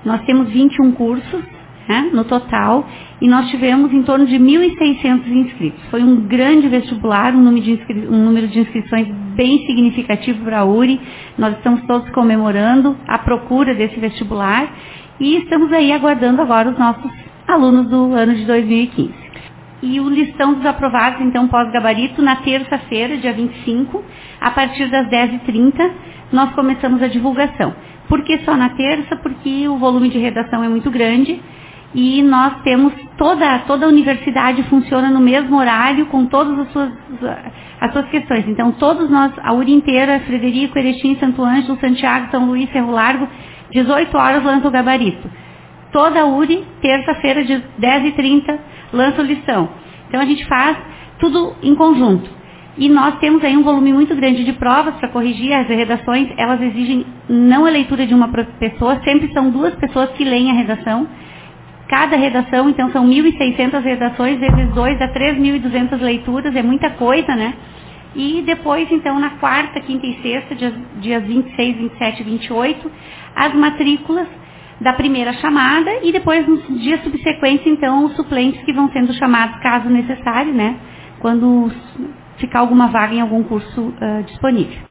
Nós temos 21 cursos, né, no total, e nós tivemos em torno de 1.600 inscritos. Foi um grande vestibular, um número de inscrições bem significativo para a URI. Nós estamos todos comemorando a procura desse vestibular e estamos aí aguardando agora os nossos alunos do ano de 2015. E o listão dos aprovados, então, pós-gabarito, na terça-feira, dia 25, a partir das 10h30, nós começamos a divulgação. Por que só na terça? Porque o volume de redação é muito grande e nós temos toda a universidade funciona no mesmo horário com todas as suas questões. Então, todos nós, a URI inteira, Frederico, Erechim, Santo Ângelo, Santiago, São Luís, Cerro Largo, 18 horas lança o gabarito. Toda a URI, terça-feira, de 10h30, lança o listão. Então, a gente faz tudo em conjunto. E nós temos aí um volume muito grande de provas para corrigir as redações. Elas exigem não a leitura de uma pessoa, sempre são 2 pessoas que leem a redação. Cada redação, então, são 1.600 redações, vezes 2 dá 3.200 leituras, é muita coisa, né? E depois, então, na quarta, quinta e sexta, dias 26, 27 e 28, as matrículas da primeira chamada e depois, nos dias subsequentes, então, os suplentes que vão sendo chamados, caso necessário, né? Quando ficar alguma vaga em algum curso disponível.